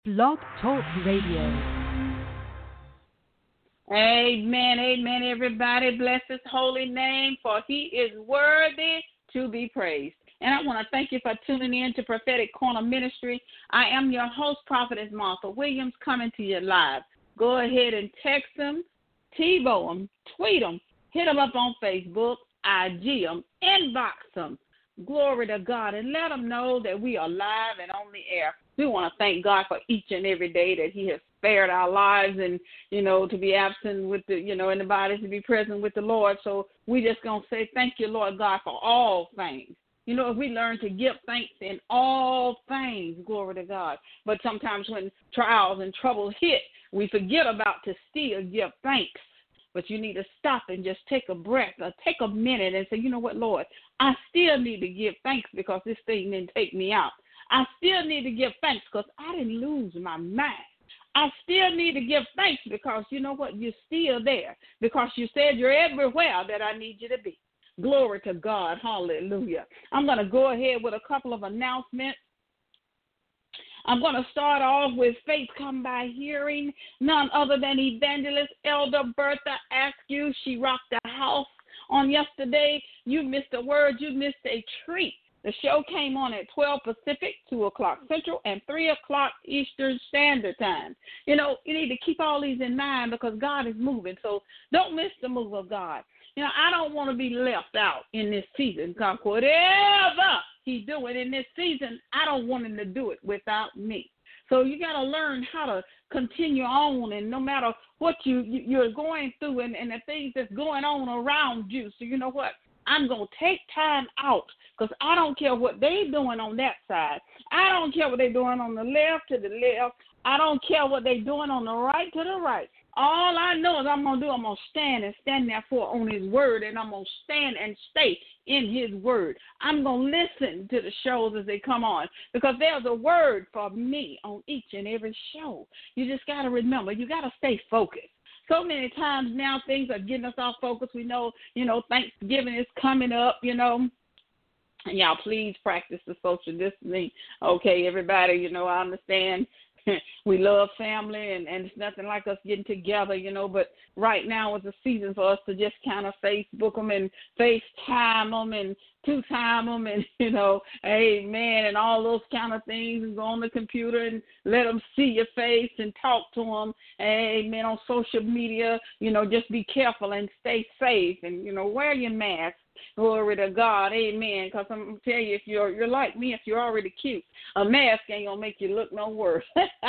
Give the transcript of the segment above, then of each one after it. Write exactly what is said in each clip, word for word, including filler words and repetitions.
Blog Talk Radio. Amen, amen, everybody. Bless his holy name, for he is worthy to be praised. And I want to thank you for tuning in to Prophetic Corner Ministry. I am your host, Prophetess Martha Williams, coming to you live. Go ahead and text them, TiVo them, tweet them, hit them up on Facebook, I G them, inbox them. Glory to God, and let them know that we are live and on the air. We want to thank God for each and every day that he has spared our lives and, you know, to be absent with the, you know, in the body, to be present with the Lord. So we just going to say thank you, Lord God, for all things. You know, if we learn to give thanks in all things, glory to God. But sometimes when trials and troubles hit, we forget about to still give thanks. But you need to stop and just take a breath or take a minute and say, you know what, Lord, I still need to give thanks because this thing didn't take me out. I still need to give thanks because I didn't lose my mind. I still need to give thanks because, you know what, you're still there because you said you're everywhere that I need you to be. Glory to God. Hallelujah. I'm going to go ahead with a couple of announcements. I'm going to start off with Faith Come By Hearing. None other than Evangelist Elder Bertha Askew. She rocked the house on yesterday. You missed a word. You missed a treat. The show came on at twelve Pacific, two o'clock Central, and three o'clock Eastern Standard Time. You know, you need to keep all these in mind because God is moving. So don't miss the move of God. You know, I don't want to be left out in this season because whatever he's doing in this season, I don't want him to do it without me. So you got to learn how to continue on, and no matter what you, you, you're going through and, and the things that's going on around you. So you know what? I'm going to take time out because I don't care what they're doing on that side. I don't care what they're doing on the left to the left. I don't care what they're doing on the right to the right. All I know is I'm going to do, I'm going to stand and stand therefore on his word, and I'm going to stand and stay in his word. I'm going to listen to the shows as they come on because there's a word for me on each and every show. You just got to remember, you got to stay focused. So many times now things are getting us off focus. We know, you know, Thanksgiving is coming up, you know. And y'all please practice the social distancing. Okay, everybody, you know, I understand. We love family, and, and it's nothing like us getting together, you know, but right now is a season for us to just kind of Facebook them and FaceTime them and two-time them and, you know, amen, and all those kind of things, and go on the computer and let them see your face and talk to them, amen, on social media. You know, just be careful and stay safe and, you know, wear your mask. Glory to God, amen, because I'm going to tell you, if you're, you're like me, if you're already cute, a mask ain't going to make you look no worse.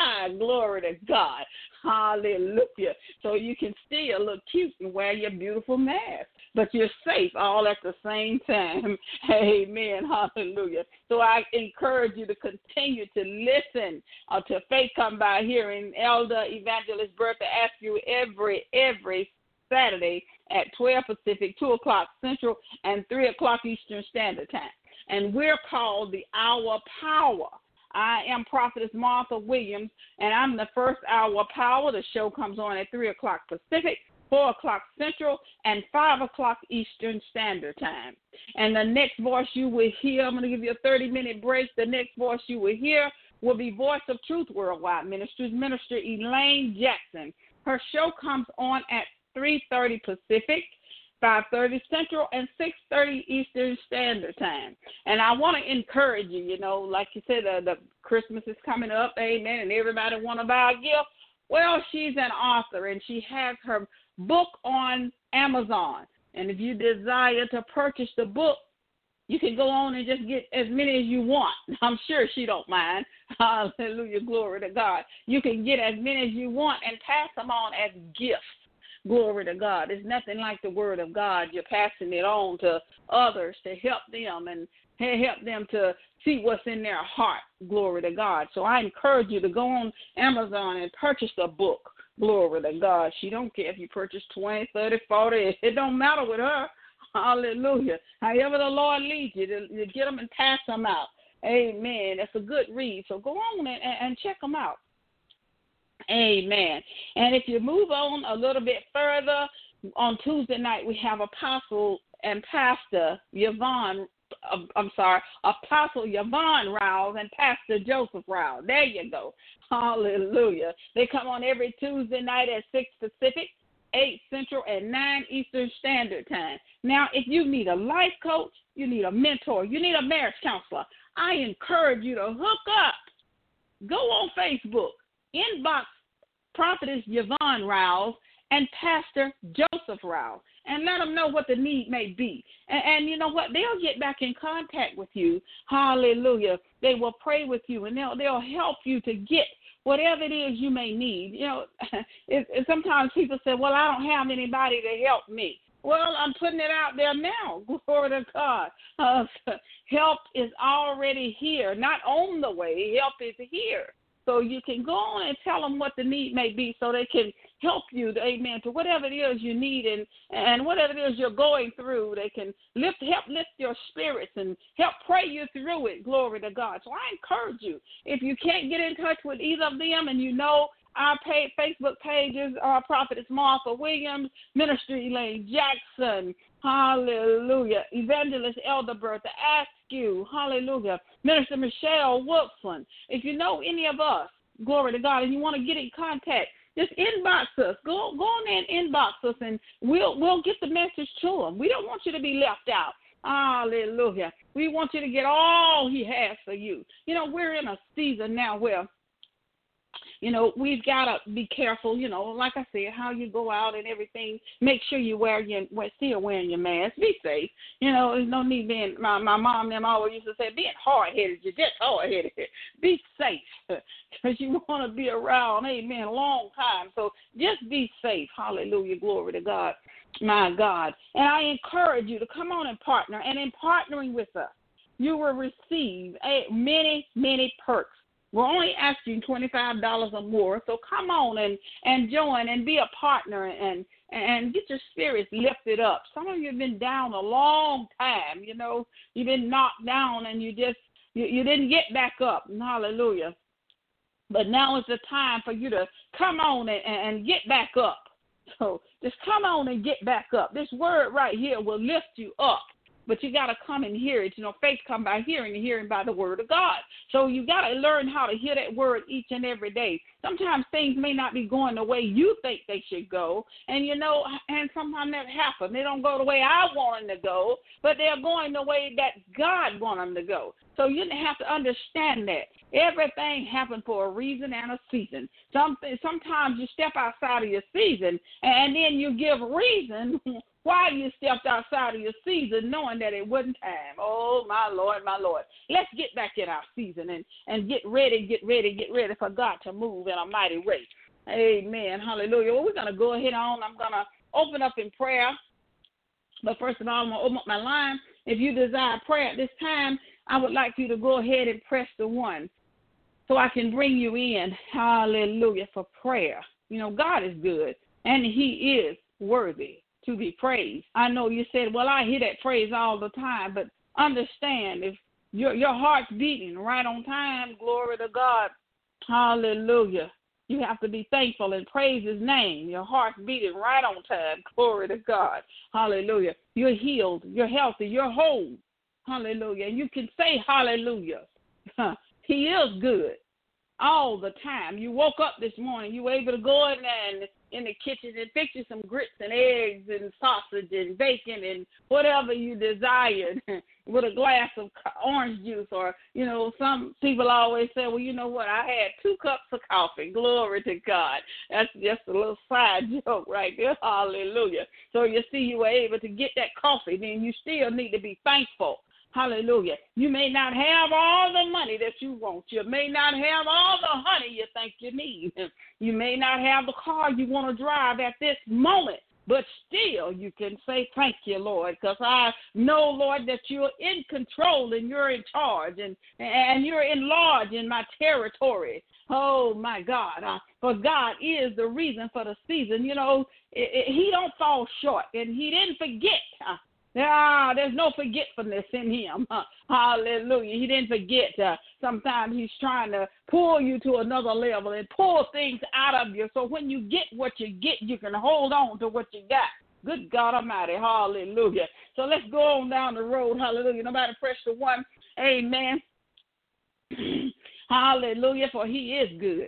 Glory to God, hallelujah. So you can still look cute and wear your beautiful mask, but you're safe all at the same time, amen, hallelujah. So I encourage you to continue to listen uh, to Faith Come By Hearing. Elder Evangelist Bertha Askew every, every Saturday at twelve Pacific, two o'clock Central, and three o'clock Eastern Standard Time. And we're called the Hour Power. I am Prophetess Martha Williams, and I'm the first Hour Power. The show comes on at three o'clock Pacific, four o'clock Central, and five o'clock Eastern Standard Time. And the next voice you will hear, I'm going to give you a thirty-minute break. The next voice you will hear will be Voice of Truth Worldwide Ministries, Minister Elaine Jackson. Her show comes on at three thirty Pacific, five thirty Central, and six thirty Eastern Standard Time. And I want to encourage you, you know, like you said, uh, the Christmas is coming up, amen, and everybody want to buy a gift. Well, she's an author, and she has her book on Amazon. And if you desire to purchase the book, you can go on and just get as many as you want. I'm sure she don't mind. Hallelujah, glory to God. You can get as many as you want and pass them on as gifts. Glory to God. It's nothing like the word of God. You're passing it on to others to help them and help them to see what's in their heart. Glory to God. So I encourage you to go on Amazon and purchase a book. Glory to God. She don't care if you purchase twenty, thirty, forty. It don't matter with her. Hallelujah. However the Lord leads you, to, to get them and pass them out. Amen. That's a good read. So go on and, and check them out. Amen. And if you move on a little bit further, on Tuesday night we have Apostle and Pastor Yvonne I'm sorry, Apostle Yvonne Rouse and Pastor Joseph Rouse. There you go. Hallelujah. They come on every Tuesday night at six Pacific, eight Central, and nine Eastern Standard Time. Now, if you need a life coach, you need a mentor, you need a marriage counselor, I encourage you to hook up. Go on Facebook, inbox Prophetess Yvonne Rouse and Pastor Joseph Rouse, and let them know what the need may be. And, and you know what? They'll get back in contact with you. Hallelujah. They will pray with you, and they'll, they'll help you to get whatever it is you may need. You know, it, it, sometimes people say, well, I don't have anybody to help me. Well, I'm putting it out there now. Glory to God. Uh, help is already here, not on the way. Help is here. So you can go on and tell them what the need may be so they can help you, amen, to whatever it is you need and, and whatever it is you're going through. They can lift, help lift your spirits and help pray you through it. Glory to God. So I encourage you, if you can't get in touch with either of them and you know our page, Facebook pages are Prophetess Martha Williams, Ministry Elaine Jackson, hallelujah, Evangelist Elder Bertha Askew, hallelujah, Minister Michelle Wilson. If you know any of us, glory to God, and you want to get in contact, just inbox us. Go go on there and inbox us, and we'll we'll get the message to them. We don't want you to be left out. Hallelujah. We want you to get all he has for you. You know, we're in a season now where, you know, we've got to be careful, you know, like I said, how you go out and everything. Make sure you wear your, still wearing your mask. Be safe. You know, there's no need being, my, my mom and them always used to say, being hard-headed, you're just hard-headed. Be safe because you want to be around, amen, a long time. So just be safe. Hallelujah. Glory to God, my God. And I encourage you to come on and partner. And in partnering with us, you will receive a, many, many perks. We're only asking twenty-five dollars or more, so come on and, and join and be a partner and, and get your spirits lifted up. Some of you have been down a long time, you know. You've been knocked down and you just, you, you didn't get back up. Hallelujah. But now is the time for you to come on and, and get back up. So just come on and get back up. This word right here will lift you up. But you got to come and hear it. You know, faith come by hearing and hearing by the word of God. So you got to learn how to hear that word each and every day. Sometimes things may not be going the way you think they should go. And, you know, and sometimes that happens. They don't go the way I want them to go, but they're going the way that God wants them to go. So you have to understand that. Everything happened for a reason and a season. Something, sometimes you step outside of your season, and then you give reason why you stepped outside of your season knowing that it wasn't time. Oh, my Lord, my Lord. Let's get back in our season and, and get ready, get ready, get ready for God to move in a mighty way. Amen. Hallelujah. Well, we're going to go ahead on. I'm going to open up in prayer. But first of all, I'm going to open up my line. If you desire prayer at this time, I would like you to go ahead and press the one so I can bring you in. Hallelujah, for prayer. You know, God is good, and he is worthy to be praised. I know you said, well, I hear that praise all the time, but understand, if your your heart's beating right on time, glory to God, hallelujah, you have to be thankful and praise his name. Your heart's beating right on time, glory to God, hallelujah. You're healed, you're healthy, you're whole, hallelujah. And you can say hallelujah. He is good all the time. You woke up this morning, you were able to go in there and in the kitchen and fix you some grits and eggs and sausage and bacon and whatever you desired with a glass of orange juice. Or, you know, some people always say, well, you know what, I had two cups of coffee. Glory to God. That's just a little side joke right there. Hallelujah. So you see, you were able to get that coffee, then you still need to be thankful. Hallelujah. You may not have all the money that you want. You may not have all the honey you think you need. You may not have the car you want to drive at this moment, but still you can say thank you, Lord, because I know, Lord, that you're in control and you're in charge and, and you're enlarging my territory. Oh, my God. Uh, for God is the reason for the season. You know, it, it, he don't fall short, and he didn't forget. Uh, Ah, there's no forgetfulness in him. Uh, hallelujah. He didn't forget. Uh, sometimes he's trying to pull you to another level and pull things out of you. So when you get what you get, you can hold on to what you got. Good God Almighty. Hallelujah. So let's go on down the road. Hallelujah. Nobody press the one. Amen. Hallelujah. For he is good.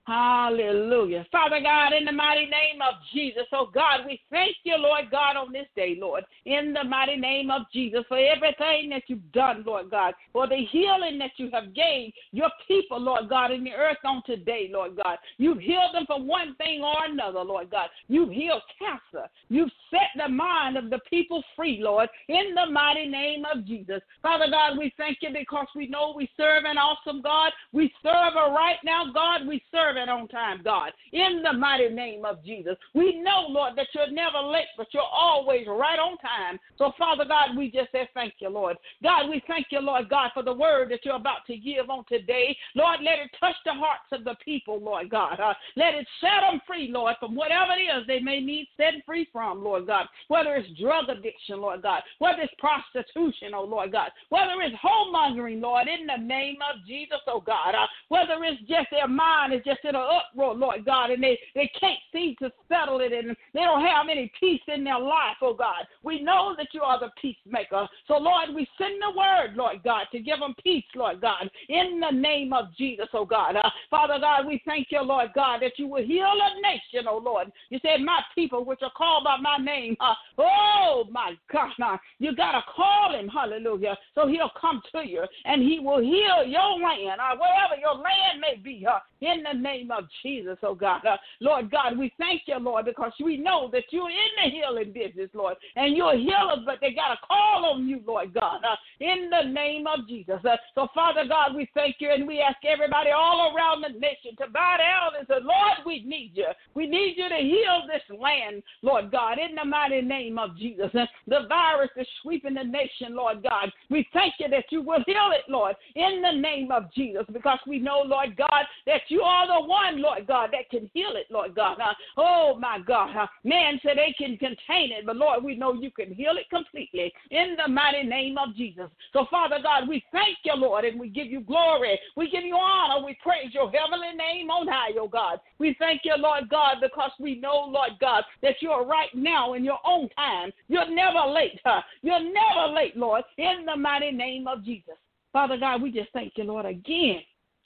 Hallelujah. Father God, in the mighty name of Jesus, oh God, we thank you, Lord God, on this day, Lord, in the mighty name of Jesus, for everything that you've done, Lord God, for the healing that you have gave your people, Lord God, in the earth on today, Lord God. You've healed them from one thing or another, Lord God. You've healed cancer. You've set the mind of the people free, Lord, in the mighty name of Jesus. Father God, we thank you because we know we serve an awesome God. We serve a right now God. We serve on time, God, in the mighty name of Jesus. We know, Lord, that you're never late, but you're always right on time. So, Father God, we just say thank you, Lord. God, we thank you, Lord God, for the word that you're about to give on today. Lord, let it touch the hearts of the people, Lord God. Uh, let it set them free, Lord, from whatever it is they may need set free from, Lord God. Whether it's drug addiction, Lord God. Whether it's prostitution, oh Lord God. Whether it's homemongering, Lord, in the name of Jesus, oh God. Uh, whether it's just their mind is just in an uproar, Lord God, and they, they can't seem to settle it, and they don't have any peace in their life, oh God. We know that you are the peacemaker. So, Lord, we send the word, Lord God, to give them peace, Lord God, in the name of Jesus, oh God. Uh, Father God, we thank you, Lord God, that you will heal a nation, oh Lord. You said, my people, which are called by my name, uh, oh my God, uh, you got to call him, hallelujah, so he'll come to you, and he will heal your land, uh, wherever your land may be, uh, in the name of Jesus, oh God. Uh, Lord God, we thank you, Lord, because we know that you're in the healing business, Lord, and you're healers, but they got to call on you, Lord God, uh, in the name of Jesus. Uh, so, Father God, we thank you, and we ask everybody all around the nation to bow down and say, Lord, we need you. We need you to heal this land, Lord God, in the mighty name of Jesus. Uh, the virus is sweeping the nation, Lord God. We thank you that you will heal it, Lord, in the name of Jesus, because we know, Lord God, that you are the one, Lord God, that can heal it, Lord God. Uh, oh, my God. Uh, man said they can contain it, but, Lord, we know you can heal it completely in the mighty name of Jesus. So, Father God, we thank you, Lord, and we give you glory. We give you honor. We praise your heavenly name on high, oh God. We thank you, Lord God, because we know, Lord God, that you're right now in your own time. You're never late. Huh? You're never late, Lord, in the mighty name of Jesus. Father God, we just thank you, Lord, again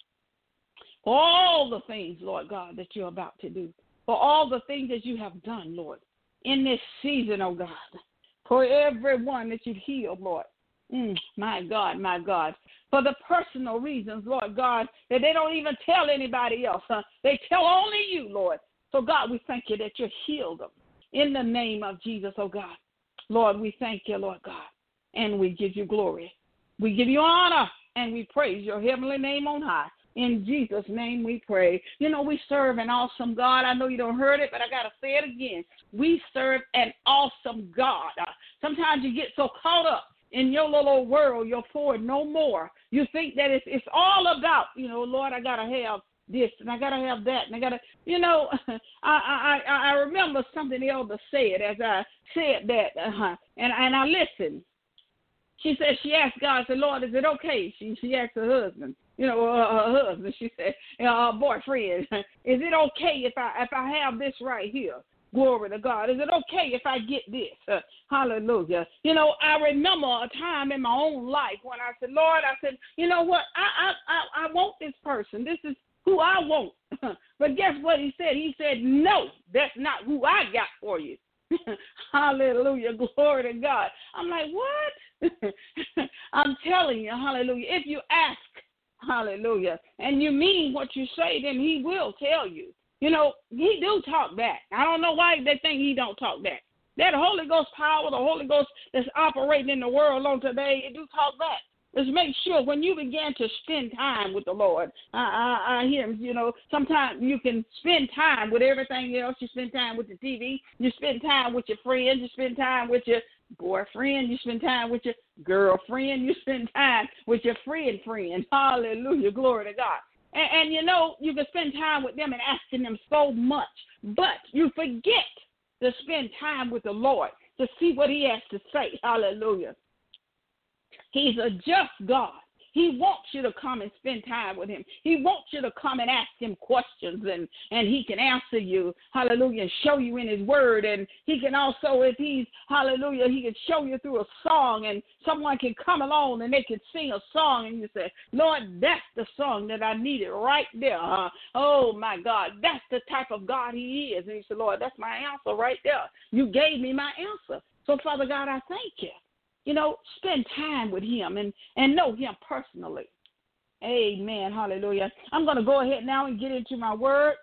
for all the things, Lord God, that you're about to do, for all the things that you have done, Lord, in this season, oh God, for everyone that you've healed, Lord. Mm, my God, my God, for the personal reasons, Lord God, that they don't even tell anybody else. Huh? They tell only you, Lord. So, God, we thank you that you healed them in the name of Jesus, oh God. Lord, we thank you, Lord God, and we give you glory. We give you honor, and we praise your heavenly name on high. In Jesus' name we pray. You know, we serve an awesome God. I know you don't heard it, but I got to say it again. We serve an awesome God. Uh, sometimes you get so caught up in your little world, you're forward no more. You think that it's, it's all about, you know, Lord, I got to have this, and I got to have that, and I got to, you know, I, I, I remember something the elder said as I said that, uh-huh, and, and I listened. She said, she asked God, said, Lord, is it okay? She, she asked her husband. You know, uh, her husband, she said, uh, boyfriend, is it okay if I if I have this right here? Glory to God. Is it okay if I get this? Uh, hallelujah. You know, I remember a time in my own life when I said, Lord, I said, you know what? I I I, I want this person. This is who I want. But guess what he said? He said, no, that's not who I got for you. Hallelujah. Glory to God. I'm like, what? I'm telling you, hallelujah. If you ask, hallelujah, and you mean what you say, then he will tell you. You know, he do talk back. I don't know why they think he don't talk back. That Holy Ghost power, the Holy Ghost that's operating in the world on today, it do talk back. Let's make sure when you begin to spend time with the Lord, I, I, I hear him, you know, sometimes you can spend time with everything else. You spend time with the T V. You spend time with your friends. You spend time with your boyfriend. You spend time with your girlfriend. You spend time with your friend friend. Hallelujah. Glory to God. And, and, you know, you can spend time with them and asking them so much, but you forget to spend time with the Lord to see what he has to say. Hallelujah. He's a just God. He wants you to come and spend time with him. He wants you to come and ask him questions, and, and he can answer you, hallelujah, and show you in his word. And he can also, if he's, hallelujah, he can show you through a song, and someone can come along and they can sing a song, and you say, Lord, that's the song that I needed right there. Huh? Oh, my God, that's the type of God he is. And you say, Lord, that's my answer right there. You gave me my answer. So, Father God, I thank you. You know, spend time with him and, and know him personally. Amen. Hallelujah. I'm going to go ahead now and get into my word.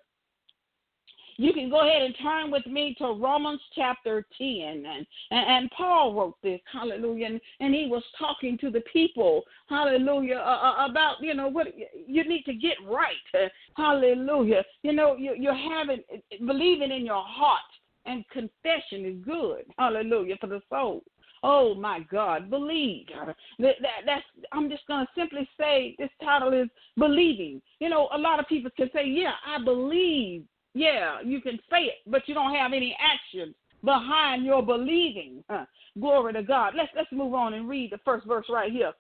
You can go ahead and turn with me to Romans chapter ten. And, and, and Paul wrote this, hallelujah, and, and he was talking to the people, hallelujah, uh, about, you know, what you need to get right, uh, hallelujah. You know, you, you're having, believing in your heart, and confession is good, hallelujah, for the soul. Oh, my God, believe. That, that, that's, I'm just going to simply say this title is believing. You know, a lot of people can say, yeah, I believe. Yeah, you can say it, but you don't have any action behind your believing. Huh. Glory to God. Let's, let's move on and read the first verse right here.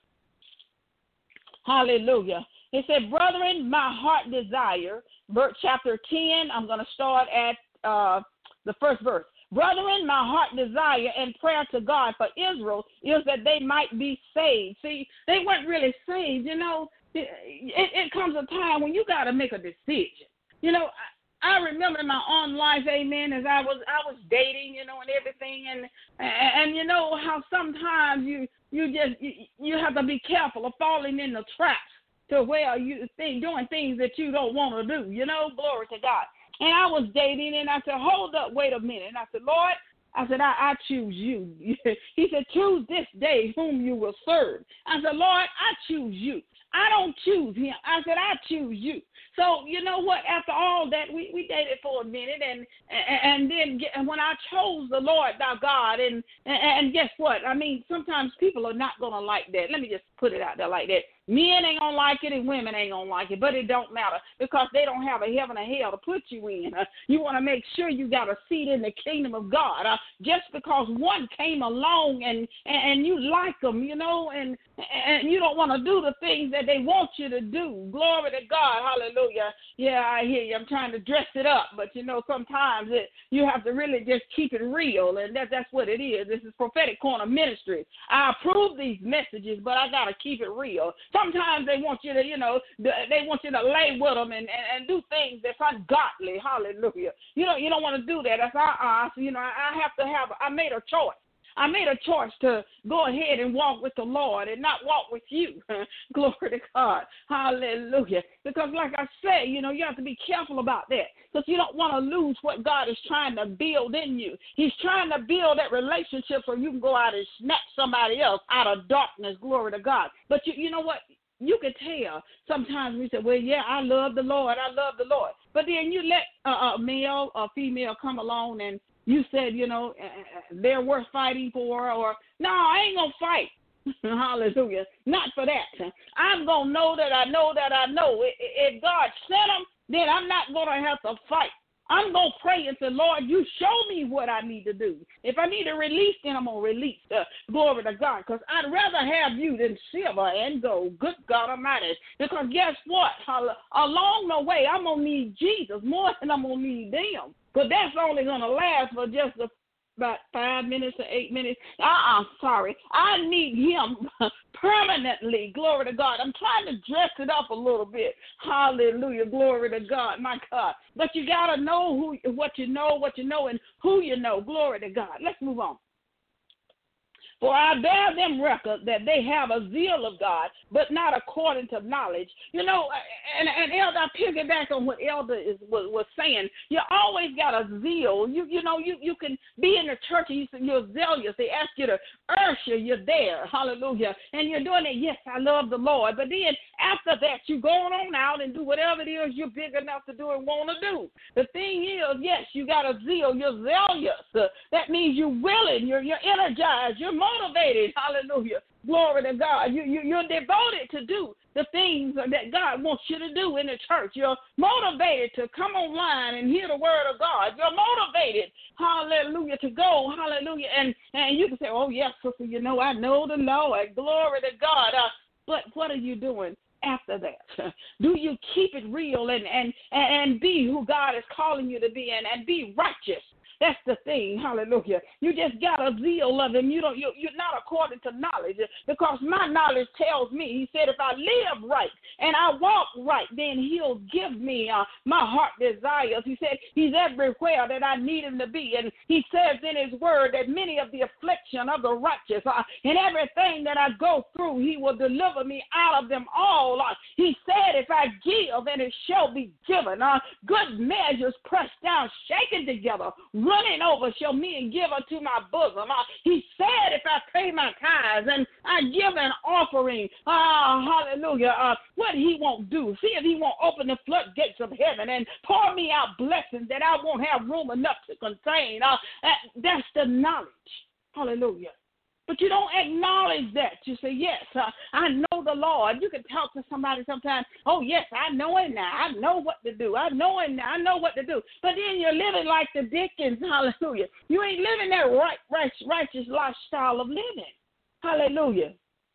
Hallelujah. It said, brethren, my heart desire, chapter ten, I'm going to start at uh, the first verse. Brethren, my heart desire and prayer to God for Israel is that they might be saved. See, they weren't really saved. You know, it, it, it comes a time when you got to make a decision. You know, I, I remember in my own life, amen, as I was I was dating, you know, and everything, and and, and you know how sometimes you you just you, you have to be careful of falling in the traps to where you think doing things that you don't want to do. You know, glory to God. And I was dating, and I said, hold up, wait a minute. And I said, Lord, I said, I, I choose you. He said, choose this day whom you will serve. I said, Lord, I choose you. I don't choose him. I said, I choose you. So, you know what? After all that, we, we dated for a minute, and and, and then get, and when I chose the Lord, thou God, and, and and guess what? I mean, sometimes people are not going to like that. Let me just put it out there like that. Men ain't going to like it and women ain't going to like it, but it don't matter because they don't have a heaven or hell to put you in. Uh, you want to make sure you got a seat in the kingdom of God. Uh, just because one came along and, and, and you like them, you know, and, and you don't want to do the things that they want you to do. Glory to God. Hallelujah. Yeah, I hear you. I'm trying to dress it up, but, you know, sometimes it, you have to really just keep it real, and that, that's what it is. This is Prophetic Corner Ministry. I approve these messages, but I got to keep it real. Sometimes they want you to, you know, they want you to lay with them and, and, and do things that's ungodly. Hallelujah. You know, you don't want to do that. That's uh-uh. So, you know, I, I have to have, I made a choice. I made a choice to go ahead and walk with the Lord and not walk with you. Glory to God. Hallelujah. Because like I said, you know, you have to be careful about that because you don't want to lose what God is trying to build in you. He's trying to build that relationship so you can go out and snatch somebody else out of darkness. Glory to God. But you, you know what? You can tell. Sometimes we say, well, yeah, I love the Lord. I love the Lord. But then you let a, a male or female come along and you said, you know, they're worth fighting for, or no, I ain't going to fight. Hallelujah. Not for that. I'm going to know that I know that I know. If God sent them, then I'm not going to have to fight. I'm going to pray and say, Lord, you show me what I need to do. If I need to release, then I'm going to release. Uh, glory to God, because I'd rather have you than silver and gold. Good God Almighty. Because guess what? Along the way, I'm going to need Jesus more than I'm going to need them. But that's only going to last for just a about five minutes or eight minutes. Uh-uh, sorry. I need him permanently. Glory to God. I'm trying to dress it up a little bit. Hallelujah. Glory to God. My God. But you got to know who, what you know, what you know, and who you know. Glory to God. Let's move on. For I bear them record that they have a zeal of God, but not according to knowledge. You know, and, and Elder, I piggyback on what Elder is, was, was saying. You always got a zeal. You you know, you, you can be in the church and you, you're zealous. They ask you to usher, you're there. Hallelujah. And you're doing it, yes, I love the Lord. But then after that, you go on out and do whatever it is you're big enough to do and want to do. The thing is, yes, you got a zeal. You're zealous. Uh, that means you're willing. You're, you're energized. You're motivated. Hallelujah. Glory to God. You, you, you're devoted to do the things that God wants you to do in the church. You're motivated to come online and hear the word of God. You're motivated, hallelujah, to go, hallelujah. And, and you can say, oh, yes, sister, you know, I know the Lord. Glory to God. Uh, But what are you doing after that? Do you keep it real and, and, and be who God is calling you to be and, and be righteous? That's the thing, hallelujah. You just got a zeal of him. You don't, you, you're not according to knowledge, because my knowledge tells me, he said, if I live right and I walk right, then he'll give me uh, my heart desires. He said he's everywhere that I need him to be. And he says in his word that many of the affliction of the righteous uh, and everything that I go through, he will deliver me out of them all. Uh, he said, if I give, and it shall be given. Uh, good measures pressed down, shaken together, running over shall men give unto my bosom. Uh, he said, if I pay my tithes and I give an offering, uh, hallelujah, uh, what he won't do, see if he won't open the floodgates of heaven and pour me out blessings that I won't have room enough to contain. Uh, that's the knowledge. Hallelujah. But you don't acknowledge that. You say, yes, uh, I know the Lord. You can talk to somebody sometimes, oh, yes, I know it now. I know what to do. I know it now. I know what to do. But then you're living like the Dickens. Hallelujah. You ain't living that right, right, righteous lifestyle of living. Hallelujah.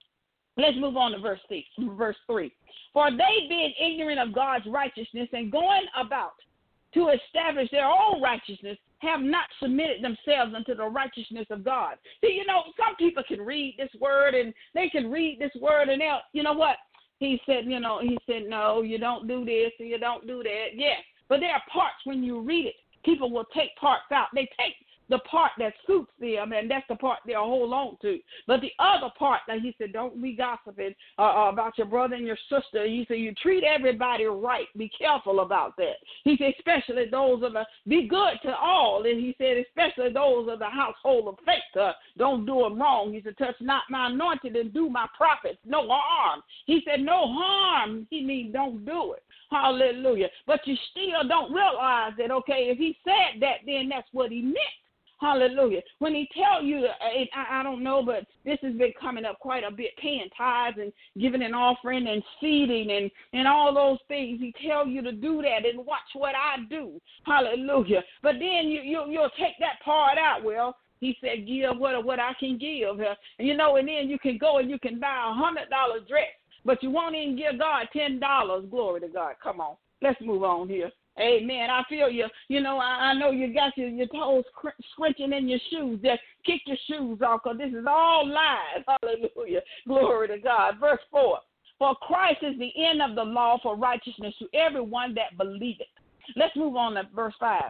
Let's move on to verse six, verse three. For they being ignorant of God's righteousness and going about to establish their own righteousness, have not submitted themselves unto the righteousness of God. See, you know, some people can read this word and they can read this word and they'll, you know what? He said, you know, he said, no, you don't do this and you don't do that. Yes, but there are parts when you read it, people will take parts out. They take the part that suits them, and that's the part they'll hold on to. But the other part, like he said, don't be gossiping uh, about your brother and your sister. He said, you treat everybody right. Be careful about that. He said, especially those of the, be good to all. And he said, especially those of the household of faith. Uh, don't do them wrong. He said, touch not my anointed and do my prophets no harm. He said, no harm. He means don't do it. Hallelujah. But you still don't realize that, okay, if he said that, then that's what he meant. Hallelujah. When he tell you, I, I don't know, but this has been coming up quite a bit, paying tithes and giving an offering and seeding and, and all those things. He tell you to do that and watch what I do. Hallelujah. But then you, you, you'll take that part out. Well, he said, give what, what I can give. Uh, and, you know, and then you can go and you can buy a one hundred dollar dress, but you won't even give God ten dollars. Glory to God. Come on. Let's move on here. Amen. I feel you. You know, I, I know you got your, your toes scrunching in your shoes. Just kick your shoes off, because this is all lies. Hallelujah. Glory to God. Verse four. For Christ is the end of the law for righteousness to everyone that believeth. Let's move on to verse five.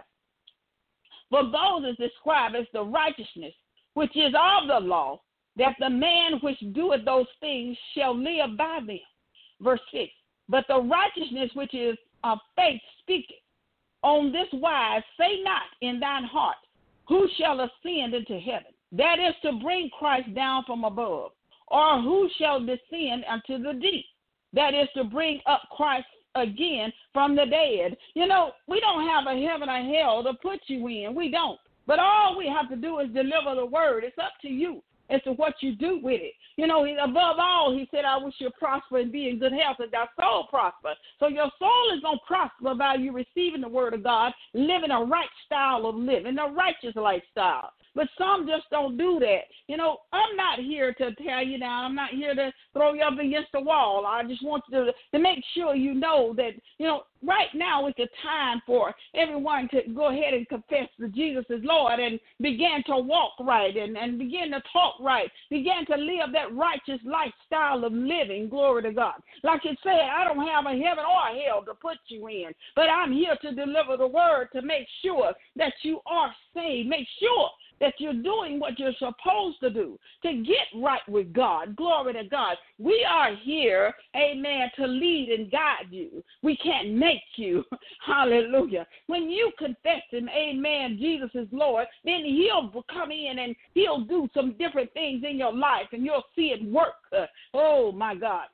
For those is described as the righteousness which is of the law, that the man which doeth those things shall live by them. Verse six. But the righteousness which is of faith speaketh on this wise, say not in thine heart, who shall ascend into heaven? That is to bring Christ down from above. Or who shall descend unto the deep? That is to bring up Christ again from the dead. You know, we don't have a heaven or hell to put you in. We don't. But all we have to do is deliver the word. It's up to you as to what you do with it. You know, above all, he said, I wish you prosper and be in good health as thy soul prosper. So your soul is going to prosper by you receiving the word of God, living a right style of living, a righteous lifestyle. But some just don't do that. You know, I'm not here to tell you now. I'm not here to throw you up against the wall. I just want you to, to make sure you know that, you know, right now is the time for everyone to go ahead and confess that Jesus is Lord and begin to walk right and, and begin to talk right, begin to live that righteous lifestyle of living. Glory to God. Like it said, I don't have a heaven or a hell to put you in, but I'm here to deliver the word to make sure that you are saved. Make sure that you're doing what you're supposed to do to get right with God. Glory to God. We are here, amen, to lead and guide you. We can't make you. Hallelujah. When you confess him, amen, Jesus is Lord, then he'll come in and he'll do some different things in your life and you'll see it work. Uh, oh, my God.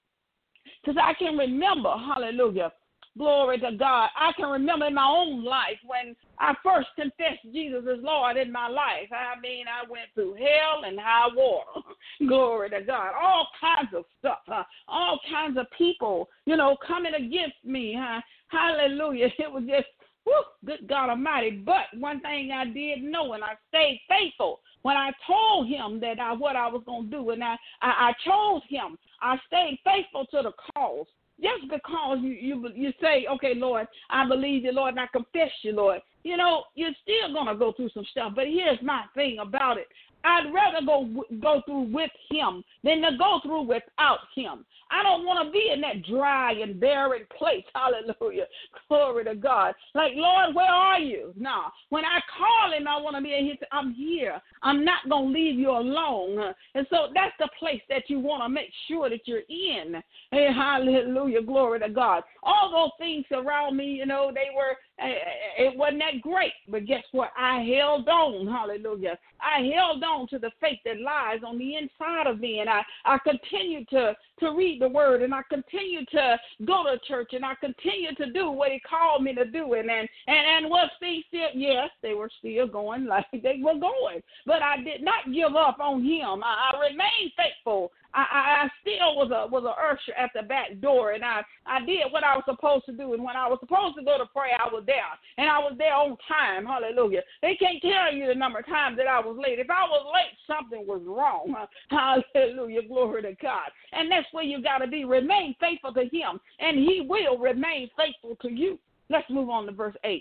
Because I can remember, hallelujah, glory to God. I can remember in my own life when I first confessed Jesus as Lord in my life. I mean, I went through hell and high water. Glory to God. All kinds of stuff. Huh? All kinds of people, you know, coming against me. Huh? Hallelujah. It was just, whew, good God Almighty. But one thing I did know, and I stayed faithful when I told him that I, what I was going to do, and I, I, I chose him. I stayed faithful to the cause. Just because you, you you say, okay, Lord, I believe you, Lord, and I confess you, Lord, you know, you're still going to go through some stuff. But here's my thing about it. I'd rather go go through with him than to go through without him. I don't want to be in that dry and barren place. Hallelujah. Glory to God. Like, Lord, where are you? No. When I call him, I want to be in his, I'm here. I'm not going to leave you alone. And so that's the place that you want to make sure that you're in. Hey, hallelujah. Glory to God. All those things around me, you know, they were, it wasn't that great. But guess what? I held on. Hallelujah. I held on to the faith that lies on the inside of me. And I, I continued to, to read the word, and I continued to go to church, and I continued to do what he called me to do. And and, and, and was things still, yes, they were still going like they were going. But I did not give up on him. I, I remained faithful. I, I still was a was a usher at the back door, and I, I did what I was supposed to do. And when I was supposed to go to pray, I was there, and I was there on time. Hallelujah. They can't tell you the number of times that I was late. If I was late, something was wrong. Hallelujah. Glory to God. And that's where you got to be. Remain faithful to him, and he will remain faithful to you. Let's move on to verse eight.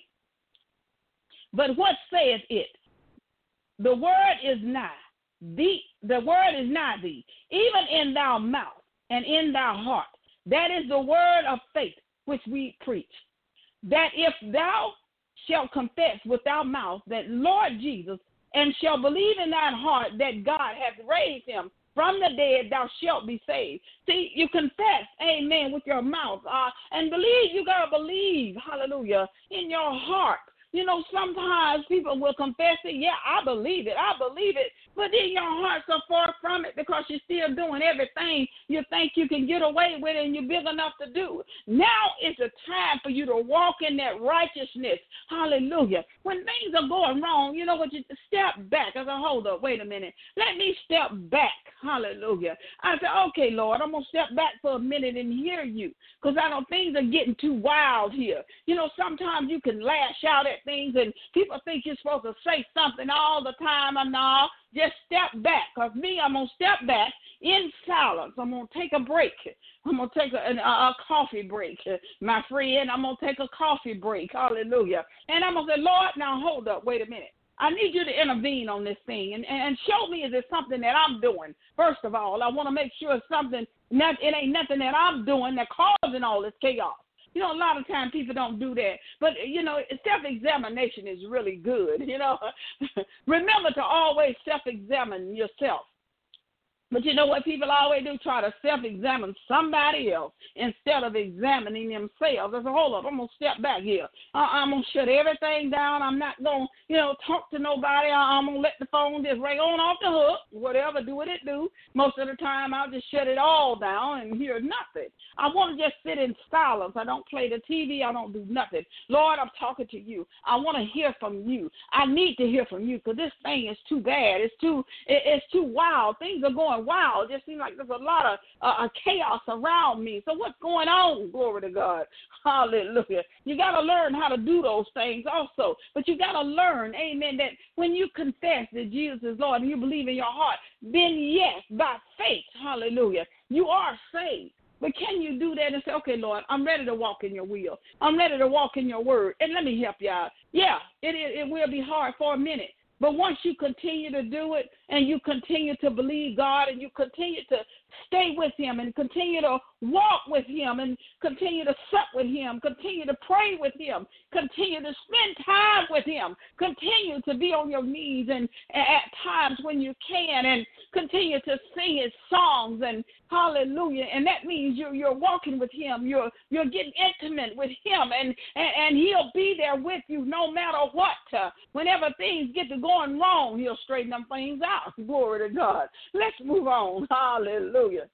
But what saith it? The word is nigh. The, the word is nigh thee, even in thy mouth and in thy heart. That is the word of faith which we preach. That if thou shalt confess with thy mouth that Lord Jesus, and shalt believe in thine heart that God hath raised him from the dead, thou shalt be saved. See, you confess, amen, with your mouth, uh, and believe. You got to believe, hallelujah, in your heart. You know, sometimes people will confess it. Yeah, I believe it. I believe it. But then your heart's so far from it because you're still doing everything you think you can get away with and you're big enough to do. Now is the time for you to walk in that righteousness. Hallelujah. When things are going wrong, you know what? You step back. I said, hold up, wait a minute. Let me step back. Hallelujah. I said, okay, Lord, I'm going to step back for a minute and hear you because I know things are getting too wild here. You know, sometimes you can lash out at things and people think you're supposed to say something all the time. And no, just step back. Because me, I'm going to step back in silence. I'm going to take a break. I'm going to take a, a, a coffee break, my friend. I'm going to take a coffee break. Hallelujah. And I'm going to say, Lord, now hold up. Wait a minute. I need you to intervene on this thing and, and show me, is it something that I'm doing? First of all, I want to make sure it's something, not, it ain't nothing that I'm doing that causing all this chaos. You know, a lot of times people don't do that. But, you know, self-examination is really good, you know. Remember to always self-examine yourself. But you know what people always do? Try to self-examine somebody else instead of examining themselves. I said, hold up, I'm going to step back here. Uh, I'm going to shut everything down. I'm not going to, you know, talk to nobody. I'm going to let the phone just ring on off the hook. Whatever, do what it do. Most of the time, I'll just shut it all down and hear nothing. I want to just sit in silence. I don't play the T V. I don't do nothing. Lord, I'm talking to you. I want to hear from you. I need to hear from you because this thing is too bad. It's too, it, it's too wild. Things are going wow, it just seems like there's a lot of uh, chaos around me. So what's going on? Glory to God. Hallelujah. You got to learn how to do those things also. But you got to learn, amen, that when you confess that Jesus is Lord and you believe in your heart, then yes, by faith, hallelujah, you are saved. But can you do that and say, okay, Lord, I'm ready to walk in your will. I'm ready to walk in your word. And let me help you out. Yeah, it, it, it will be hard for a minute. But once you continue to do it and you continue to believe God and you continue to stay with him and continue to walk with him and continue to sup with him, continue to pray with him, continue to spend time with him, continue to be on your knees and, and at times when you can and continue to sing his songs and hallelujah. And that means you're, you're walking with him. You're, you're getting intimate with him and, and, and he'll be there with you no matter what. Uh, whenever things get to going wrong, he'll straighten them things out. Glory to God. Let's move on. Hallelujah.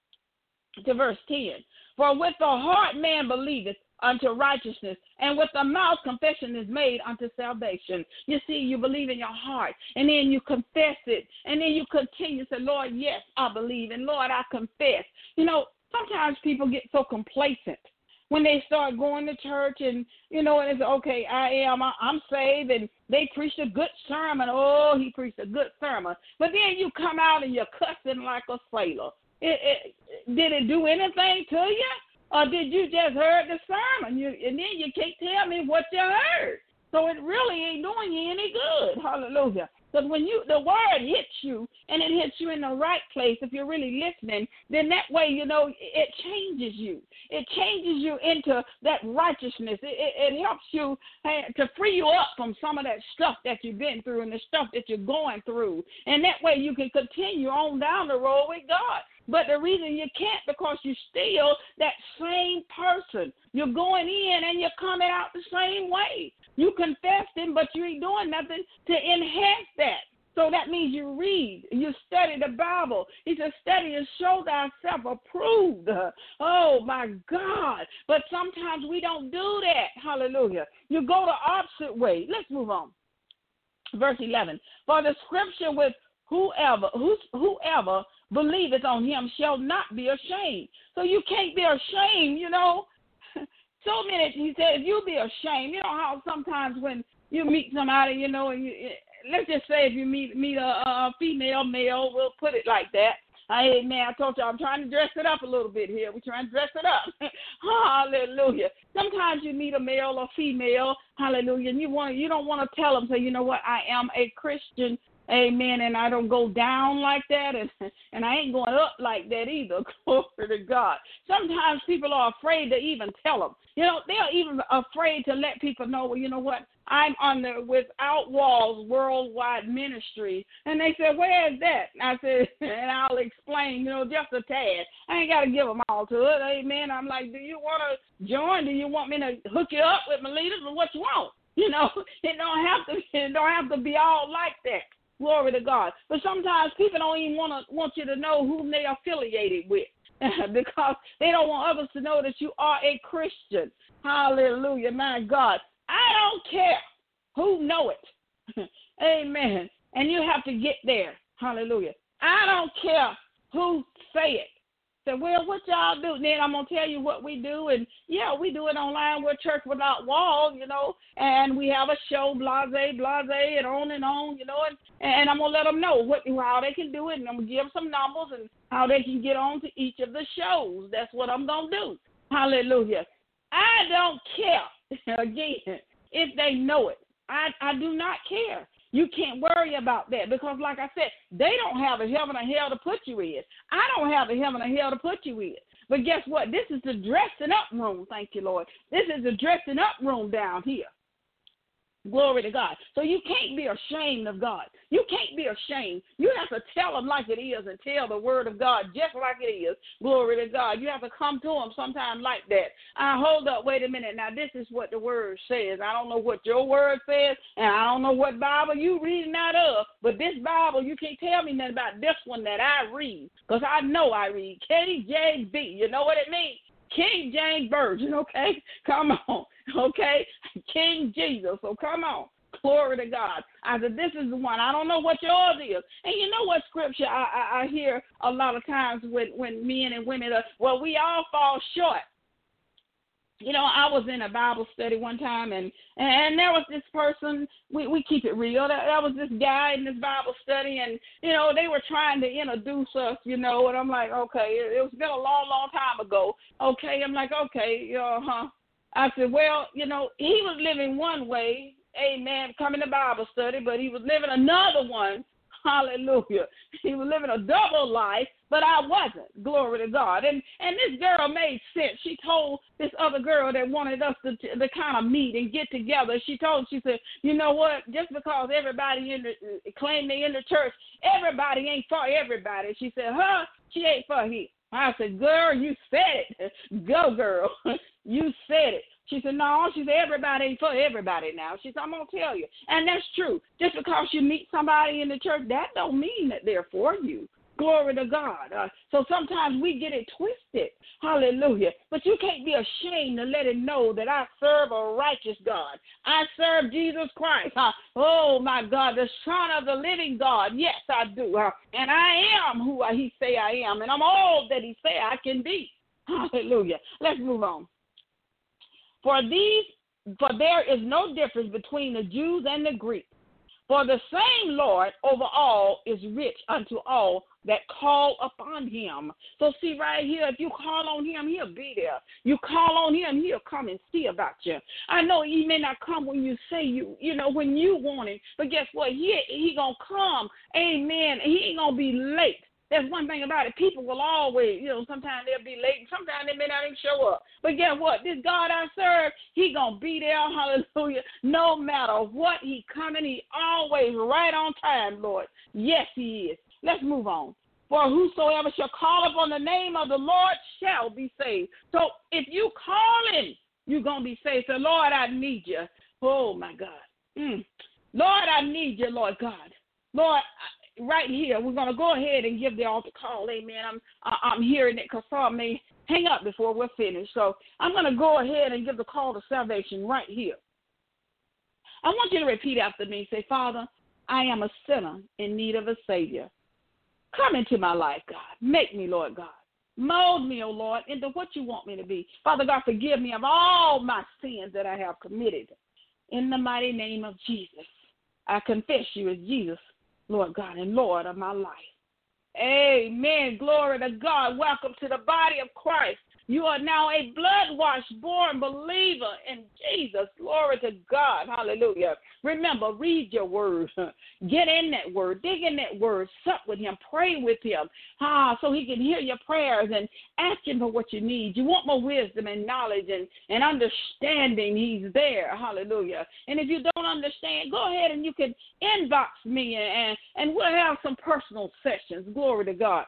To verse ten. For with the heart man believeth unto righteousness, and with the mouth confession is made unto salvation. You see, you believe in your heart, and then you confess it, and then you continue to say, Lord, yes, I believe, and Lord, I confess. You know, sometimes people get so complacent when they start going to church and, you know, and it's, okay, I am, I'm saved, and they preached a good sermon. Oh, he preached a good sermon. But then you come out and you're cussing like a sailor. It, it, did it do anything to you? Or did you just heard the sermon? You, and then you can't tell me what you heard. So it really ain't doing you any good. Hallelujah. Because when you the word hits you, and it hits you in the right place, if you're really listening, then that way, you know, it changes you. It changes you into that righteousness. It, it, it helps you uh, to free you up from some of that stuff that you've been through and the stuff that you're going through. And that way you can continue on down the road with God. But the reason you can't, because you're still that same person. You're going in and you're coming out the same way. You confessed him, but you ain't doing nothing to enhance that. So that means you read, you study the Bible. He says, study and show thyself approved. Oh, my God. But sometimes we don't do that. Hallelujah. You go the opposite way. Let's move on. Verse eleven. For the scripture with whoever, who, whoever believeth on him shall not be ashamed. So you can't be ashamed, you know. So many, he said, if you be ashamed, you know how sometimes when you meet somebody, you know, and you, let's just say if you meet meet a, a female, male, we'll put it like that. Hey, man, I told you I'm trying to dress it up a little bit here. We're trying to dress it up. Hallelujah. Sometimes you meet a male or female, hallelujah, and you want you don't want to tell them, say, you know what, I am a Christian. Amen, and I don't go down like that, and and I ain't going up like that either. Glory to God. Sometimes people are afraid to even tell them. You know, they're even afraid to let people know, well, you know what, I'm on the Without Walls Worldwide Ministry. And they said, where is that? And I said, and I'll explain, you know, just a tad. I ain't got to give them all to it. Amen. I'm like, do you want to join? Do you want me to hook you up with my leaders or what you want? You know, it don't have to, it don't have to be all like that. Glory to God. But sometimes people don't even want to want you to know whom they are affiliated with because they don't want others to know that you are a Christian. Hallelujah, my God. I don't care who know it. Amen. And you have to get there. Hallelujah. I don't care who say it. Say, well, what y'all do? Then I'm going to tell you what we do. And, yeah, we do it online. We're Church Without Walls, you know, and we have a show, blase, blase, and on and on, you know, and, and I'm going to let them know what how they can do it, and I'm going to give them some numbers and how they can get on to each of the shows. That's what I'm going to do. Hallelujah. I don't care, again, if they know it. I, I do not care. You can't worry about that because, like I said, they don't have a heaven or hell to put you in. I don't have a heaven or hell to put you in. But guess what? This is the dressing up room. Thank you, Lord. This is the dressing up room down here. Glory to God. So you can't be ashamed of God. You can't be ashamed. You have to tell them like it is and tell the word of God just like it is. Glory to God. You have to come to them sometime like that. Uh, hold up. Wait a minute. Now, this is what the word says. I don't know what your word says, and I don't know what Bible you reading out of, but this Bible, you can't tell me nothing about this one that I read because I know I read K J V. You know what it means? King James Version, okay? Come on, okay? King Jesus, so come on. Glory to God. I said, this is the one. I don't know what yours is. And you know what scripture I, I, I hear a lot of times when, when men and women are, well, we all fall short. You know, I was in a Bible study one time, and, and there was this person, we, we keep it real, there, there was this guy in this Bible study, and, you know, they were trying to introduce us, you know, and I'm like, okay, it, it's been a long, long time ago. Okay, I'm like, okay, uh-huh. I said, well, you know, he was living one way, amen, coming to Bible study, but he was living another one. Hallelujah. He was living a double life, but I wasn't. Glory to God. And and this girl made sense. She told this other girl that wanted us to, to, to kind of meet and get together. She told, she said, you know what, just because everybody in the, claim they in the church, everybody ain't for everybody. She said, huh? She ain't for him. I said, girl, you said it. Go, girl. You said it. She said, no, she said, everybody ain't for everybody now. She said, I'm going to tell you. And that's true. Just because you meet somebody in the church, that don't mean that they're for you. Glory to God. Uh, so sometimes we get it twisted. Hallelujah. But you can't be ashamed to let him know that I serve a righteous God. I serve Jesus Christ. Uh, oh, my God, the Son of the living God. Yes, I do. Uh, and I am who he say I am. And I'm all that he say I can be. Hallelujah. Let's move on. For these, for there is no difference between the Jews and the Greeks, For the same Lord over all is rich unto all that call upon him. So see right here, if you call on him, he'll be there. You call on him, he'll come and see about you. I know he may not come when you say you, you know, when you want him, but guess what? He, he going to come. Amen. He ain't going to be late. That's one thing about it. People will always, you know, sometimes they'll be late. Sometimes they may not even show up. But guess what? This God I serve, he going to be there, hallelujah, no matter what he coming. He always right on time, Lord. Yes, he is. Let's move on. For whosoever shall call upon the name of the Lord shall be saved. So if you calling, you're going to be saved. So, Lord, I need you. Oh, my God. Mm. Lord, I need you, Lord God. Lord, right here, we're going to go ahead and give the altar call. Amen. I'm I'm hearing it because some may hang up before we're finished. So I'm going to go ahead and give the call to salvation right here. I want you to repeat after me. Say, Father, I am a sinner in need of a Savior. Come into my life, God. Make me, Lord God. Mold me, O Lord, into what you want me to be. Father God, forgive me of all my sins that I have committed. In the mighty name of Jesus, I confess you as Jesus, Lord God, and Lord of my life. Amen. Glory to God. Welcome to the body of Christ. You are now a blood-washed, born believer in Jesus. Glory to God. Hallelujah. Remember, read your word. Get in that word. Dig in that word. Sup with him. Pray with him. Ah, so he can hear your prayers and ask him for what you need. You want more wisdom and knowledge and, and understanding. He's there. Hallelujah. And if you don't understand, go ahead and you can inbox me and, and we'll have some personal sessions. Glory to God.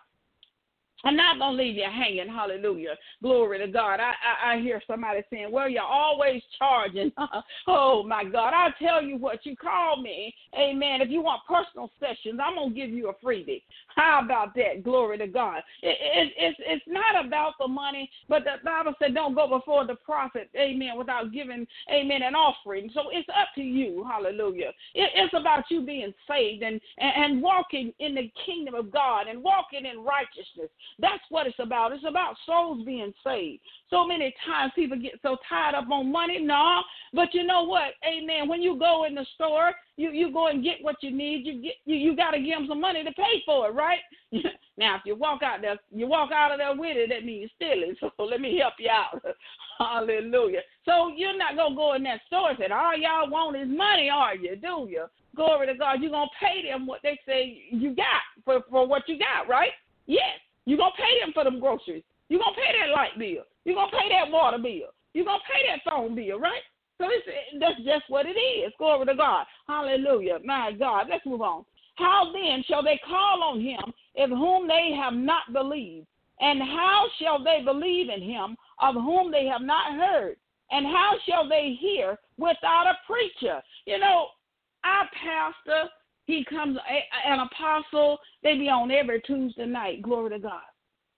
I'm not going to leave you hanging. Hallelujah. Glory to God. I, I, I hear somebody saying, well, you're always charging. Oh, my God. I'll tell you what. You call me. Amen. If you want personal sessions, I'm going to give you a freebie. How about that? Glory to God. It, it, it's, it's not about the money, but the Bible said don't go before the prophet, amen, without giving, amen, an offering. So it's up to you. Hallelujah. It, it's about you being saved and, and, and walking in the kingdom of God and walking in righteousness. That's what it's about. It's about souls being saved. So many times people get so tied up on money. No, but you know what? Amen. When you go in the store, you, you go and get what you need. You get you, you got to give them some money to pay for it, right? Now, if you walk out there, you walk out of there with it, that means stealing. So let me help you out. Hallelujah. So you're not going to go in that store and say, all y'all want is money, are you? Do you? Glory to God. You're going to pay them what they say you got for, for what you got, right? Yes. You're going to pay them for them groceries. You're going to pay that light bill. You're going to pay that water bill. You're going to pay that phone bill, right? So it's, that's just what it is. Glory to God. Hallelujah. My God. Let's move on. How then shall they call on him of whom they have not believed? And how shall they believe in him of whom they have not heard? And how shall they hear without a preacher? You know, our pastor, he comes, an apostle, they be on every Tuesday night. Glory to God.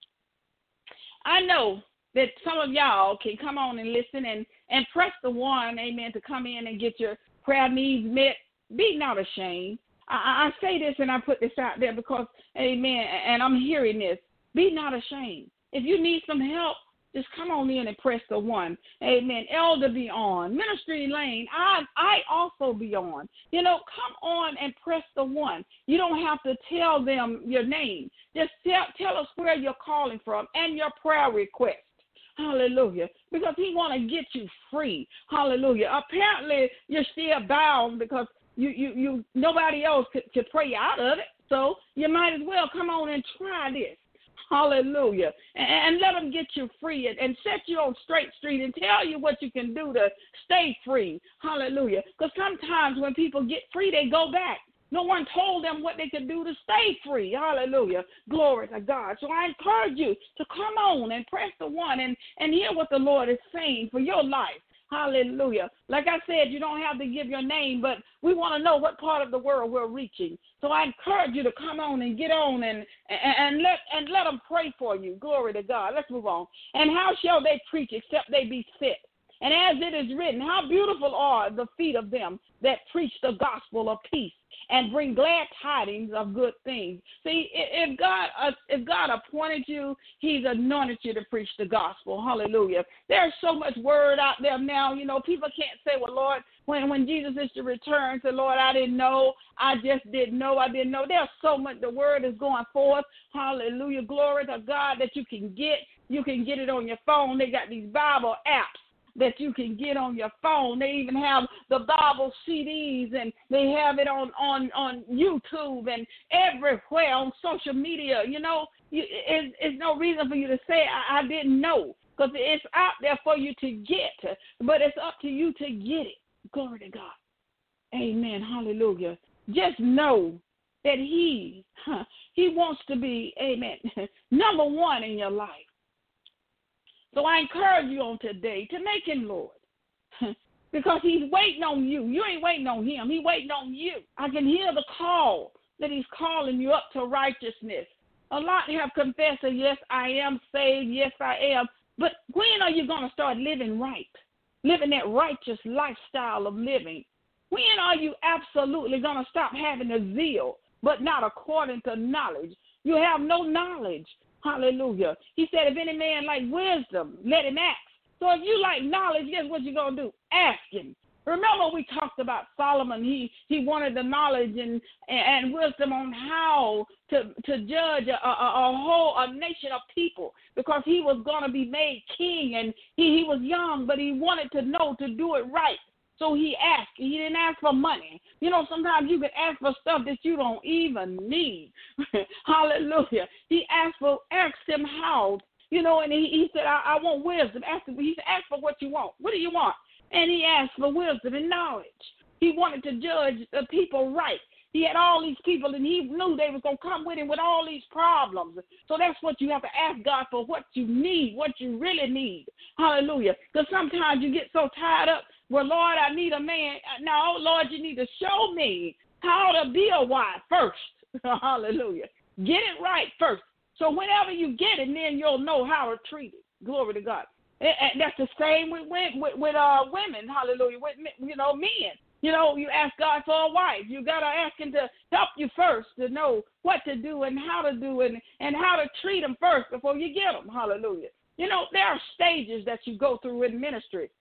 I know that some of y'all can come on and listen and, and press the one, amen, to come in and get your prayer needs met. Be not ashamed. I, I say this and I put this out there because, amen, and I'm hearing this. Be not ashamed. If you need some help, just come on in and press the one. Amen. Elder be on. Ministry Lane, I I also be on. You know, come on and press the one. You don't have to tell them your name. Just tell, tell us where you're calling from and your prayer request. Hallelujah. Because he want to get you free. Hallelujah. Apparently, you're still bound because you, you, you nobody else could, could pray you out of it. So you might as well come on and try this. Hallelujah. And, and let them get you free and, and set you on straight street and tell you what you can do to stay free. Hallelujah. Because sometimes when people get free, they go back. No one told them what they could do to stay free. Hallelujah. Glory to God. So I encourage you to come on and press the one and, and hear what the Lord is saying for your life. Hallelujah. Like I said, you don't have to give your name, but we want to know what part of the world we're reaching. So I encourage you to come on and get on and, and, and let and let them pray for you. Glory to God. Let's move on. And how shall they preach except they be sent? And as it is written, how beautiful are the feet of them that preach the gospel of peace and bring glad tidings of good things. See, if God uh, if God appointed you, he's anointed you to preach the gospel. Hallelujah. There's so much word out there now. You know, people can't say, well, Lord, when, when Jesus is to return, say, Lord, I didn't know. I just didn't know. I didn't know. There's so much. The word is going forth. Hallelujah. Glory to God that you can get. You can get it on your phone. They got these Bible apps that you can get on your phone. They even have the Bible C Ds, and they have it on, on, on YouTube and everywhere on social media. You know, you, it's, it's no reason for you to say, I, I didn't know, because it's out there for you to get, but it's up to you to get it. Glory to God. Amen. Hallelujah. Just know that he, huh, he wants to be, amen, number one in your life. So I encourage you on today to make him Lord, because he's waiting on you. You ain't waiting on him. He's waiting on you. I can hear the call that he's calling you up to righteousness. A lot have confessed that, yes, I am saved. Yes, I am. But when are you going to start living right, living that righteous lifestyle of living? When are you absolutely going to stop having a zeal, but not according to knowledge? You have no knowledge. Hallelujah. He said, if any man like wisdom, let him ask. So if you like knowledge, guess what you're going to do? Ask him. Remember we talked about Solomon. He he wanted the knowledge and, and wisdom on how to, to judge a, a, a whole a nation of people, because he was going to be made king, and he, he was young, but he wanted to know to do it right. So he asked. He didn't ask for money. You know, sometimes you can ask for stuff that you don't even need. Hallelujah. He asked for, asked him how, you know, and he, he said, I, I want wisdom. Ask him, he said, ask for what you want. What do you want? And he asked for wisdom and knowledge. He wanted to judge the people right. He had all these people, and he knew they was going to come with him with all these problems. So that's what you have to ask God for, what you need, what you really need. Hallelujah. Because sometimes you get so tied up. Well, Lord, I need a man. No, Lord, you need to show me how to be a wife first. Hallelujah. Get it right first. So whenever you get it, then you'll know how to treat it. Glory to God. And that's the same with with, with uh, women. Hallelujah. With, you know, men. You know, you ask God for a wife. You got to ask him to help you first to know what to do and how to do it, and, and how to treat them first before you get them. Hallelujah. You know, there are stages that you go through in ministry,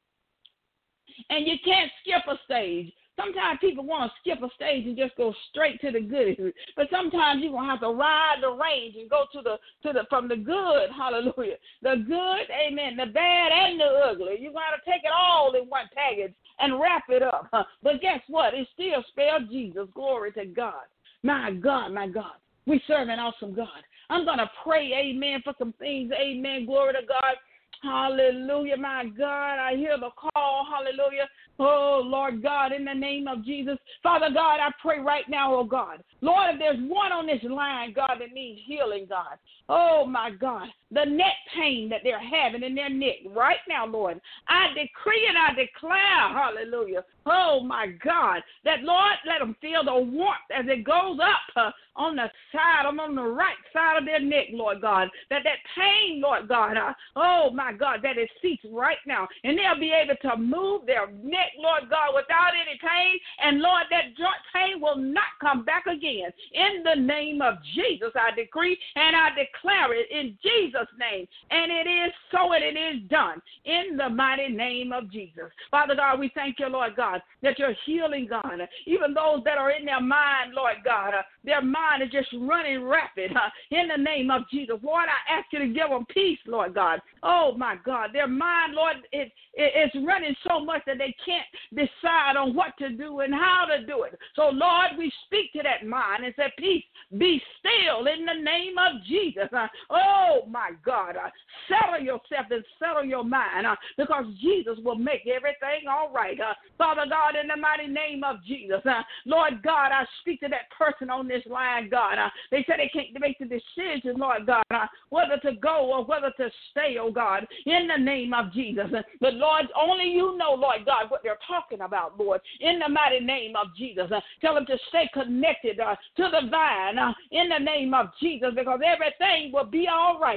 and you can't skip a stage. Sometimes people want to skip a stage and just go straight to the good. But sometimes you're going to have to ride the range and go to the to the from the good, hallelujah, the good, amen, the bad and the ugly. You're going to take it all in one package and wrap it up. But guess what? It still spelled Jesus. Glory to God. My God, my God. We serve an awesome God. I'm going to pray, amen, for some things. Amen. Glory to God. Hallelujah, my God. I hear the call. Hallelujah. Oh, Lord God, in the name of Jesus. Father God, I pray right now, oh God. Lord, if there's one on this line, God, that needs healing, God. Oh, my God. The neck pain that they're having in their neck right now, Lord. I decree and I declare, hallelujah. Oh, my God. That, Lord, let them feel the warmth as it goes up uh, on the side, on the right side of their neck, Lord God. That that pain, Lord God, uh, oh, my God, that it ceases right now. And they'll be able to move their neck, Lord God, without any pain. And, Lord, that joint pain will not come back again. In the name of Jesus, I decree and I declare it in Jesus' name. And it is so, and it is done in the mighty name of Jesus. Father God, we thank you, Lord God, that you're healing, God. Even those that are in their mind, Lord God, uh, their mind is just running rapid. Uh, in the name of Jesus, Lord, I ask you to give them peace, Lord God. Oh, my God, their mind, Lord, it, it, it's running so much that they can't decide on what to do and how to do it. So, Lord, we speak to that mind and say, peace, be still in the name of Jesus. Uh, oh, my God, uh, settle yourself and settle your mind uh, because Jesus will make everything all right. Uh, Father God, in the mighty name of Jesus, uh, Lord God, I speak to that person on this line, God. Uh, they said they can't make the decision, Lord God, uh, whether to go or whether to stay, oh God, in the name of Jesus. Uh, but, Lord, only you know, Lord God, what they're talking about, Lord, in the mighty name of Jesus. Uh, tell them to stay connected uh, to the vine uh, in the name of Jesus, because everything will be all right. Uh,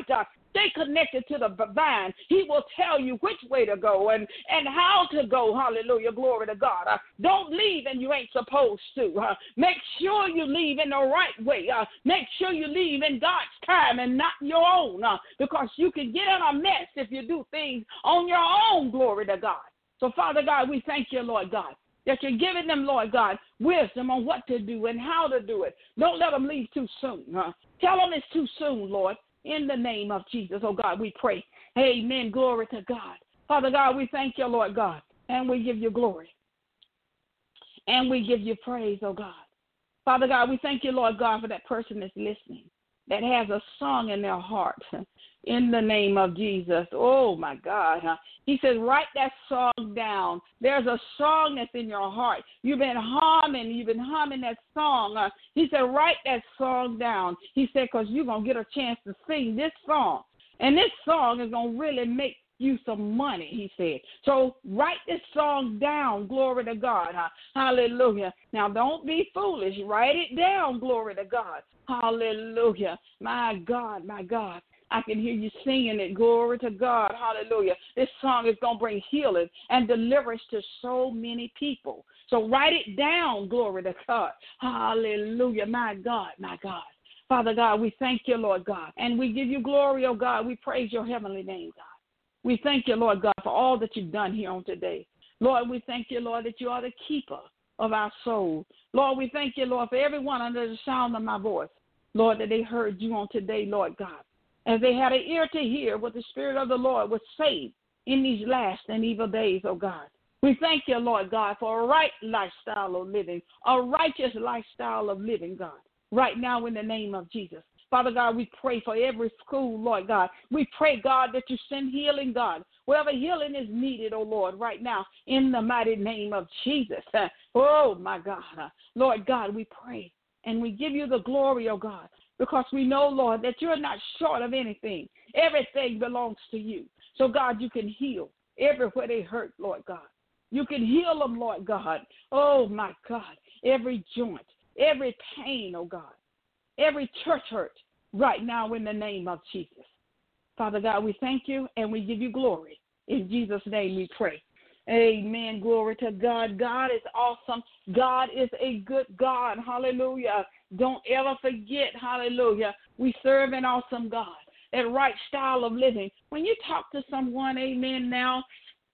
Stay connected to the vine. He will tell you which way to go and, and how to go. Hallelujah. Glory to God. Uh, don't leave and you ain't supposed to. Uh, make sure you leave in the right way. Uh, make sure you leave in God's time and not your own, uh, because you can get in a mess if you do things on your own. Glory to God. So, Father God, we thank you, Lord God, that you're giving them, Lord God, wisdom on what to do and how to do it. Don't let them leave too soon. Huh? Tell them it's too soon, Lord. In the name of Jesus, oh God, we pray. Amen. Glory to God. Father God, we thank you, Lord God, and we give you glory. And we give you praise, oh God. Father God, we thank you, Lord God, for that person that's listening, that has a song in their heart. In the name of Jesus. Oh, my God. Huh? He says, write that song down. There's a song that's in your heart. You've been humming. You've been humming that song. Uh, he said, write that song down. He said, because you're going to get a chance to sing this song. And this song is going to really make you some money, he said. So write this song down. Glory to God. Huh? Hallelujah. Now, don't be foolish. Write it down. Glory to God. Hallelujah. My God, my God. I can hear you singing it. Glory to God. Hallelujah. This song is going to bring healing and deliverance to so many people. So write it down. Glory to God. Hallelujah. My God, my God. Father God, we thank you, Lord God. And we give you glory, oh God. We praise your heavenly name, God. We thank you, Lord God, for all that you've done here on today. Lord, we thank you, Lord, that you are the keeper of our soul. Lord, we thank you, Lord, for everyone under the sound of my voice. Lord, that they heard you on today, Lord God. As they had an ear to hear what the Spirit of the Lord was saying in these last and evil days, oh God. We thank you, Lord God, for a right lifestyle of living, a righteous lifestyle of living, God, right now in the name of Jesus. Father God, we pray for every school, Lord God. We pray, God, that you send healing, God, wherever healing is needed, oh Lord, right now in the mighty name of Jesus. Oh, my God. Lord God, we pray and we give you the glory, oh God. Because we know, Lord, that you're not short of anything. Everything belongs to you. So, God, you can heal everywhere they hurt, Lord God. You can heal them, Lord God. Oh, my God. Every joint, every pain, oh God. Every church hurt right now in the name of Jesus. Father God, we thank you and we give you glory. In Jesus' name we pray. Amen. Glory to God. God is awesome. God is a good God. Hallelujah. Don't ever forget, hallelujah, we serve an awesome God. That right style of living. When you talk to someone, amen, now,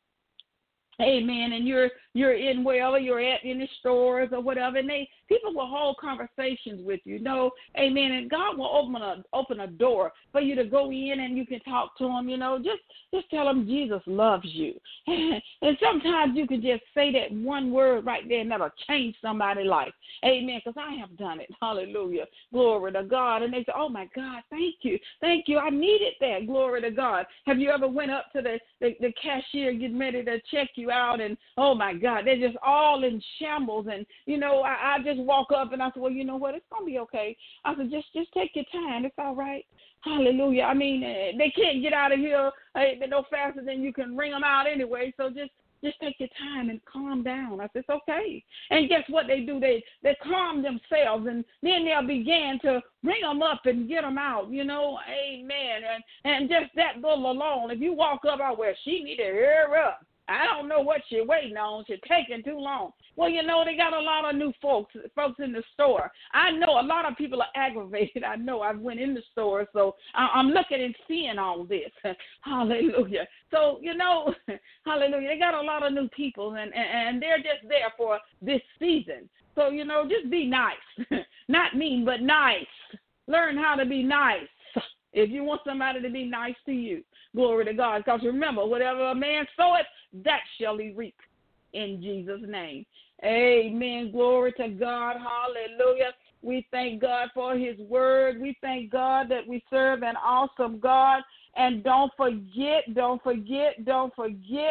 amen, and you're you're in wherever you're at, in the stores or whatever, and they people will hold conversations with you, know, amen, and God will open a open a door for you to go in and you can talk to them, you know, just just tell them Jesus loves you. And sometimes you can just say that one word right there and that'll change somebody's life, amen, because I have done it, hallelujah, glory to God, and they say, oh my God, thank you, thank you, I needed that, glory to God. Have you ever went up to the, the, the cashier getting ready to check you out, and oh my God, they're just all in shambles, and you know, I, I just walk up and I said, well, you know what, it's gonna be okay. I said, just just take your time, it's all right. Hallelujah. I mean, they can't get out of here uh, no faster than you can ring them out anyway, so just just take your time and calm down. I said, it's okay. And guess what they do? They they calm themselves, and then they'll begin to bring them up and get them out, you know, amen. And, and just that little alone, if you walk up, oh, well, she need to hurry up. I don't know what you're waiting on. She's taking too long. Well, you know, they got a lot of new folks, folks in the store. I know a lot of people are aggravated. I know I went in the store, so I'm looking and seeing all this. Hallelujah. So, you know, hallelujah, they got a lot of new people, and, and, and they're just there for this season. So, you know, just be nice. Not mean, but nice. Learn how to be nice. If you want somebody to be nice to you, glory to God. Because remember, whatever a man soweth, that shall he reap in Jesus' name. Amen. Glory to God. Hallelujah. We thank God for his word. We thank God that we serve an awesome God. And don't forget, don't forget, don't forget,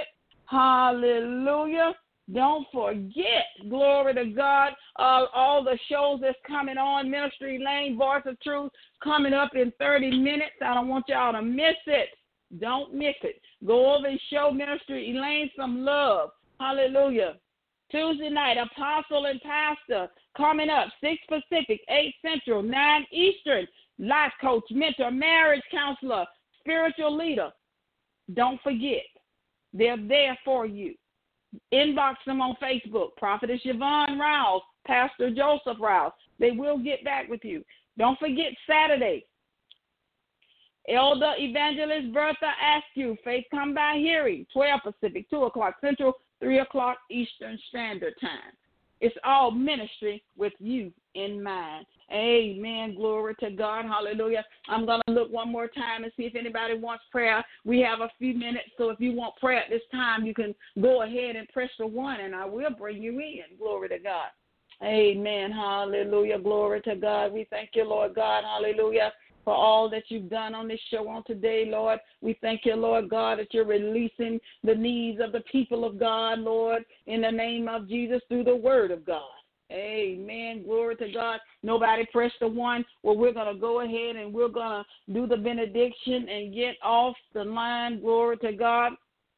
hallelujah. Don't forget, glory to God, uh, all the shows that's coming on, Ministry Lane, Voice of Truth, coming up in thirty minutes. I don't want y'all to miss it. Don't miss it. Go over and show Ministry Elaine some love. Hallelujah. Tuesday night, Apostle and Pastor coming up, six Pacific, eight Central, nine Eastern, life coach, mentor, marriage counselor, spiritual leader, don't forget, they're there for you. Inbox them on Facebook, Prophetess Yvonne Rouse, Pastor Joseph Rouse. They will get back with you. Don't forget Saturday, Elder Evangelist Bertha Askew, Faith Come by Hearing, twelve Pacific, two o'clock Central, three o'clock Eastern Standard Time. It's all ministry with you in mind. Amen. Glory to God. Hallelujah. I'm going to look one more time and see if anybody wants prayer. We have a few minutes, so if you want prayer at this time, you can go ahead and press the one, and I will bring you in. Glory to God. Amen. Hallelujah. Glory to God. We thank you, Lord God. Hallelujah. For all that you've done on this show on today, Lord. We thank you, Lord God, that you're releasing the needs of the people of God, Lord, in the name of Jesus through the word of God. Amen. Glory to God. Nobody press the one. Well, we're going to go ahead and we're going to do the benediction and get off the line. Glory to God.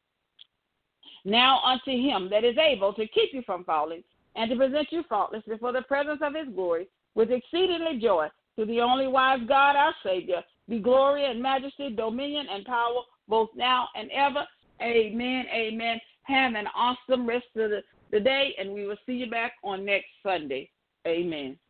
Now unto him that is able to keep you from falling and to present you faultless before the presence of his glory with exceedingly joy, to the only wise God, our Savior, be glory and majesty, dominion and power, both now and ever. Amen. Amen. Have an awesome rest of the, the day, and we will see you back on next Sunday. Amen.